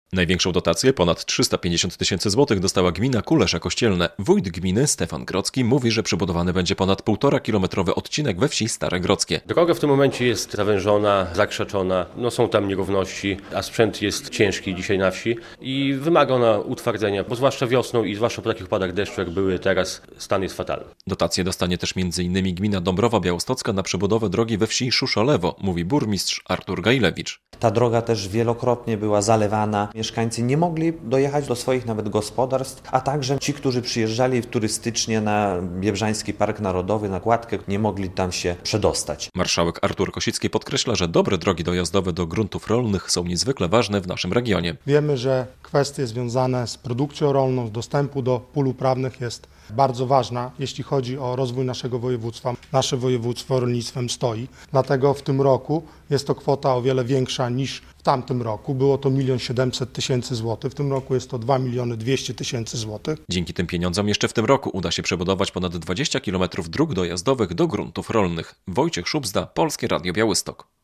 Największą dotację, ponad 350 tysięcy złotych, dostała gmina Kulesza Kościelne. Wójt gminy Stefan Grodzki mówi, że przebudowany będzie ponad 1,5-kilometrowy odcinek we wsi Stare Grodzkie. Droga w tym momencie jest zawężona, zakrzaczona, są tam nierówności, a sprzęt jest ciężki dzisiaj na wsi i wymaga ona utwardzenia, bo zwłaszcza wiosną i zwłaszcza po takich upadach deszczu, jak były teraz, stan jest fatalny. Dotację dostanie też m.in. gmina Dąbrowa Białostocka na przebudowę drogi we wsi Szuszolewo, mówi burmistrz Artur Gajlewicz. Ta droga też wielokrotnie była zalewana. Mieszkańcy nie mogli dojechać do swoich nawet gospodarstw, a także ci, którzy przyjeżdżali turystycznie na Biebrzański Park Narodowy, na Kładkę, nie mogli tam się przedostać. Marszałek Artur Kosicki podkreśla, że dobre drogi dojazdowe do gruntów rolnych są niezwykle ważne w naszym regionie. Wiemy, że kwestie związane z produkcją rolną, z dostępu do pól uprawnych jest bardzo ważna, jeśli chodzi o rozwój naszego województwa. Nasze województwo rolnictwem stoi, dlatego w tym roku jest to kwota o wiele większa niż w tamtym roku. Było to 1 700 000 złotych, w tym roku jest to 2 200 000 złotych. Dzięki tym pieniądzom jeszcze w tym roku uda się przebudować ponad 20 km dróg dojazdowych do gruntów rolnych. Wojciech Szubzda, Polskie Radio Białystok.